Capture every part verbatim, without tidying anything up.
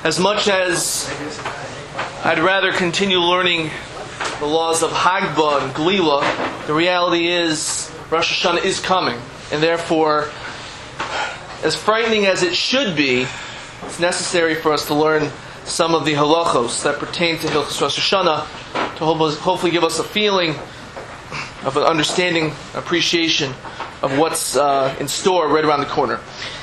As much as I'd rather continue learning the laws of Hagbah and Glila, the reality is Rosh Hashanah is coming, and therefore, as frightening as it should be, it's necessary for us to learn some of the halachos that pertain to Hilchos Rosh Hashanah to hopefully give us a feeling of an understanding, appreciation of what's uh, in store right around the corner.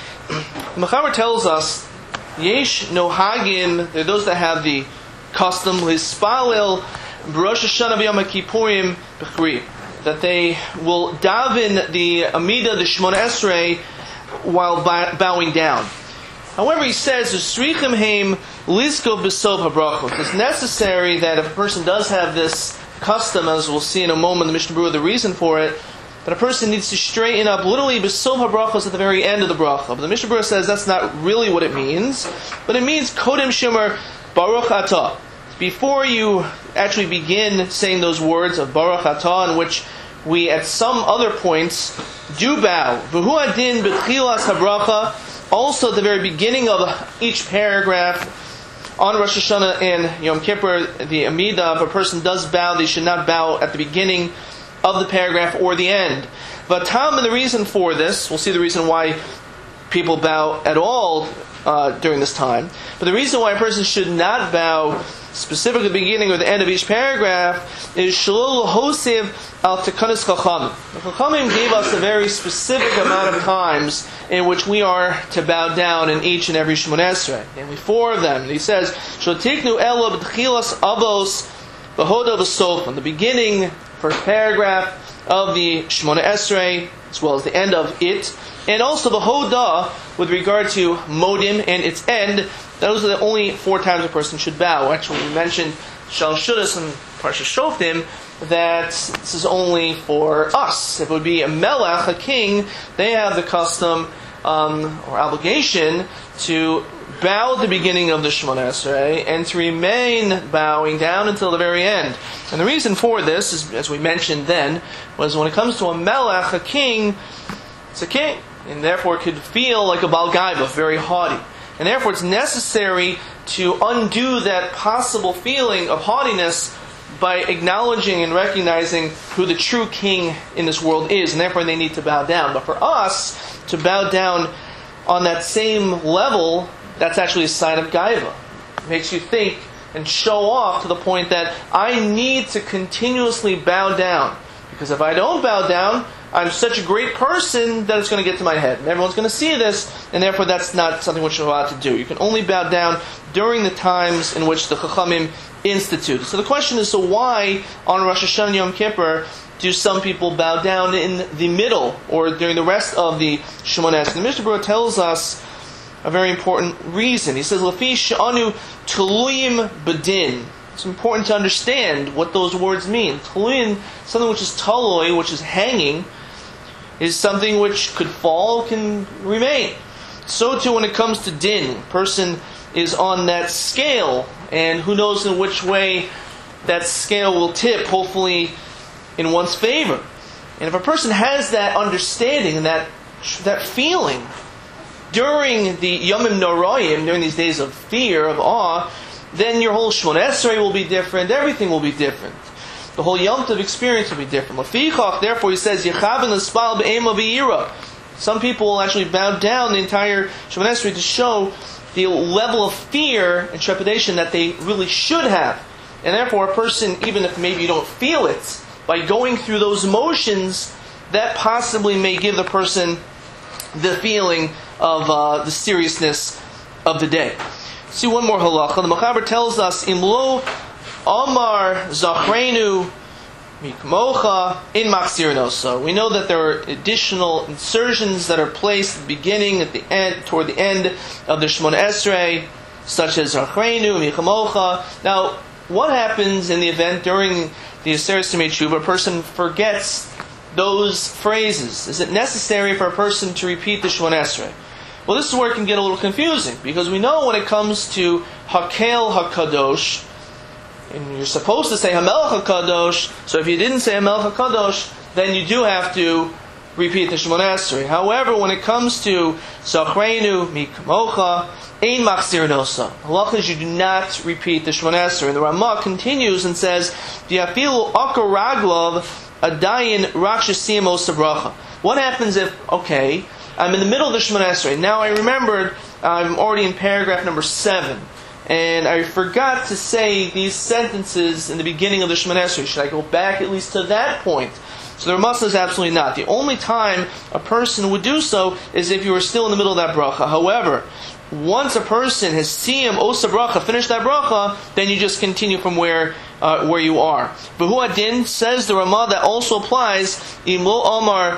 The Mechaber tells us, Yesh nohagin, there are those that have the custom, Lispalel b'Rosh Hashanah b'Yom HaKippurim b'chri, that they will daven the Amidah, the Shemona Esrei, while bowing down. However, he says, Usrichim heim lizko b'sov habrachot. It's necessary that if a person does have this custom, as we'll see in a moment, the Mishnah Berurah, the reason for it, that a person needs to straighten up literally b'sov habrachos at the very end of the bracha. But the Mishnah Berurah says that's not really what it means, but it means kodem shemer baruch atah. Before you actually begin saying those words of baruch atah, in which we at some other points do bow. V'hu adin b'tchilas habracha. Also at the very beginning of each paragraph, on Rosh Hashanah and Yom Kippur, the Amidah, if a person does bow, they should not bow at the beginning of the paragraph or the end. But Tam, and the reason for this, we'll see the reason why people bow at all uh, during this time. But the reason why a person should not bow specifically at the beginning or the end of each paragraph is Shalol Hosiv al Tekanis Chachamim. The Chachamim gave us a very specific amount of times in which we are to bow down in each and every Shemona Esrei. Namely four of them. And he says, Shotiknu Elo b'tchilas avos b'hoda b'sof. In the beginning, first paragraph of the Shemona Esrei, as well as the end of it. And also the Hoda, with regard to Modim and its end. Those are the only four times a person should bow. Actually, we mentioned Shal Shudas and Parsha Shoftim, that this is only for us. If it would be a melech, a king, they have the custom um, or obligation to bow at the beginning of the Shemona Esrei and to remain bowing down until the very end. And the reason for this, is, as we mentioned then, was when it comes to a melech, a king, it's a king, and therefore it could feel like a Baal Gaiva, very haughty. And therefore it's necessary to undo that possible feeling of haughtiness by acknowledging and recognizing who the true king in this world is, and therefore they need to bow down. But for us to bow down on that same level, that's actually a sign of gaiva. It makes you think and show off to the point that I need to continuously bow down. Because if I don't bow down, I'm such a great person that it's going to get to my head. And everyone's going to see this, and therefore that's not something which you're allowed to do. You can only bow down during the times in which the Chachamim instituted. So the question is, so why on Rosh Hashanah and Yom Kippur do some people bow down in the middle or during the rest of the Shemona Esrei? The Mishnah Berurah tells us a very important reason. He says, Lafi she'anu tuluyim bedin. It's important to understand what those words mean. Tuluyim, something which is taloi, which is hanging, is something which could fall, can remain. So too when it comes to din. A person is on that scale, and who knows in which way that scale will tip, hopefully in one's favor. And if a person has that understanding and that that feeling during the Yomim Noraim, during these days of fear, of awe, then your whole Shemona Esrei will be different, everything will be different. The whole Yom Tov experience will be different. Lafichach, therefore he says, Yechavin l'spal be'ema v'yira. Some people will actually bow down the entire Shemona Esrei to show the level of fear and trepidation that they really should have. And therefore a person, even if maybe you don't feel it, by going through those motions, that possibly may give the person the feeling of uh, the seriousness of the day. See one more halacha. The Mechaber tells us, Imlo Amar Zachrenu Mikmocha in Machzirnos. So we know that there are additional insertions that are placed at the beginning, at the end, toward the end of the Shemona Esrei, such as Zachrenu Mikmocha. Now, what happens in the event during the Aseret Simei Tshuva, a person forgets those phrases? Is it necessary for a person to repeat the Shemona Esrei? Well, this is where it can get a little confusing, because we know when it comes to Hakel HaKadosh, and you're supposed to say Hamelech HaKadosh, so if you didn't say Hamelech HaKadosh, then you do have to repeat the Shemona Esrei. However, when it comes to Zachreinu Mi Kamocha, Ein Machzir Nosa. Halacha is you do not repeat the Shemona Esrei. And the Ramah continues and says, V'yafilu Akar Raglav Adayin Rakshasiyim Osa Bracha. What happens if, okay, I'm in the middle of the Shemona Esrei. Now I remembered I'm already in paragraph number seven. And I forgot to say these sentences in the beginning of the Shemona Esrei. Should I go back at least to that point? So the Ramah says absolutely not. The only time a person would do so is if you were still in the middle of that bracha. However, once a person has siyam osa bracha, finished that bracha, then you just continue from where uh, where you are. V'hu adin, says the Ramah, that also applies imlo omar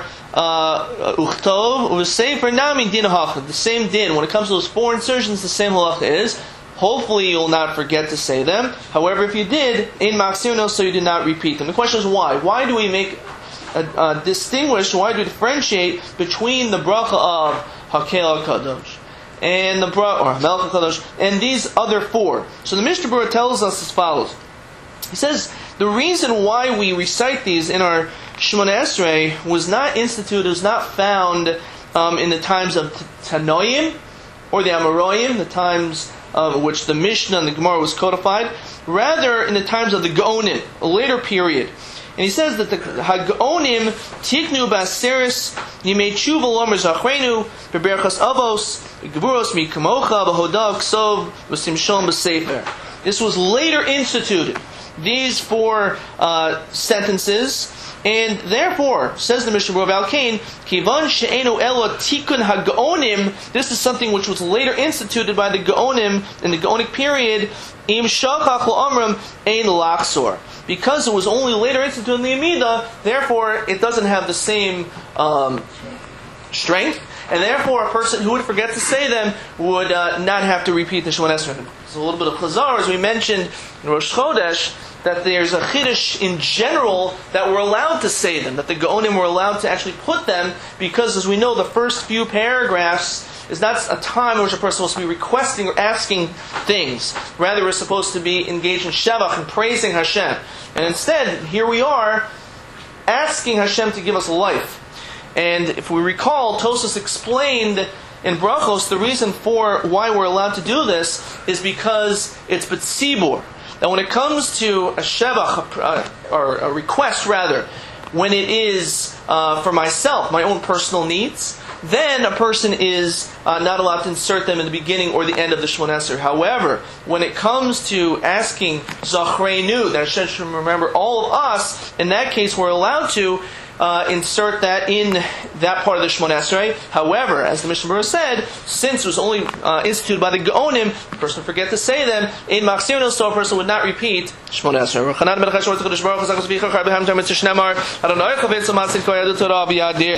uchtov u'sefer nami din halacha. The same din. When it comes to those four insertions, the same halacha is. Hopefully you will not forget to say them. However, if you did, in Maksirno, so you did not repeat them. The question is why? Why do we make a, a distinguish, why do we differentiate between the bracha of Hakel HaKadosh and the bracha, or Melech HaKadosh, and these other four? So the Mishnah Berurah tells us as follows. He says, the reason why we recite these in our Shemona Esrei was not instituted, was not found um, in the times of Tanoim, or the Amoraim, the times of which the Mishnah and the Gemara was codified, rather in the times of the Gaonim, a later period. And he says that the Hagaonim tiknu ba'aseres yimei tshuva lomer zachrenu beberachas avos gevuros mi kamocha b'hodav ksov v'simshon b'sefer. This was later instituted. These four uh, sentences. And therefore, says the Mishnah Berurah Al-Kain, Kivan she'enu elo tikun ha-gaonim, this is something which was later instituted by the Gaonim in the Gaonic period, im shachach la'amram ein lachzor. Because it was only later instituted in the Amidah, therefore it doesn't have the same um, strength, and therefore a person who would forget to say them would uh, not have to repeat the Shemona Esrei. It's a little bit of chazar, as we mentioned in Rosh Chodesh, that there's a chiddush in general that we're allowed to say them, that the Gaonim were allowed to actually put them, because as we know, the first few paragraphs is not a time in which a person is supposed to be requesting or asking things. Rather, we're supposed to be engaged in Shabach and praising Hashem. And instead, here we are, asking Hashem to give us life. And if we recall, Tosas explained in Brachos, the reason for why we're allowed to do this is because it's B'tzibur. That when it comes to a shevach, uh, or a request rather, when it is uh, for myself, my own personal needs, then a person is uh, not allowed to insert them in the beginning or the end of the Shemona Esrei. However, when it comes to asking Zachreinu, that Hashem should remember all of us, in that case we're allowed to Uh, insert that in that part of the Shemona Esrei. However, as the Mishnah Berurah said, since it was only uh, instituted by the Gaonim, the person would forget to say them, in Maksirno, so a person would not repeat Shemona Esrei.